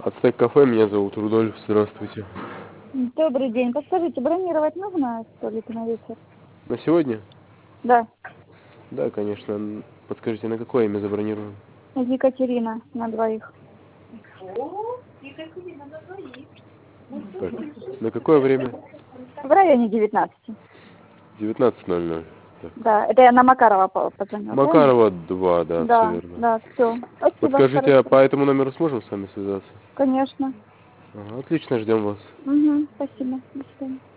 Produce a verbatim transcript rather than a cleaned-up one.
Ацтек кафе, меня зовут Рудольф, здравствуйте. Добрый день. Подскажите, бронировать нужно столик на вечер? На сегодня? Да. Да, конечно. Подскажите, на какое имя забронировано? Екатерина на двоих. О, Екатерина на двоих. Так, на какое время? В районе девятнадцати. девятнадцать ноль ноль. Так. Да, это я на Макарова по- позвонила. Макарова два, да, Да, все верно. да, все. Спасибо. Подскажите, а Хорошо. по этому номеру сможем с вами связаться? Конечно. Ага, отлично, ждем вас. Угу, спасибо. До свидания.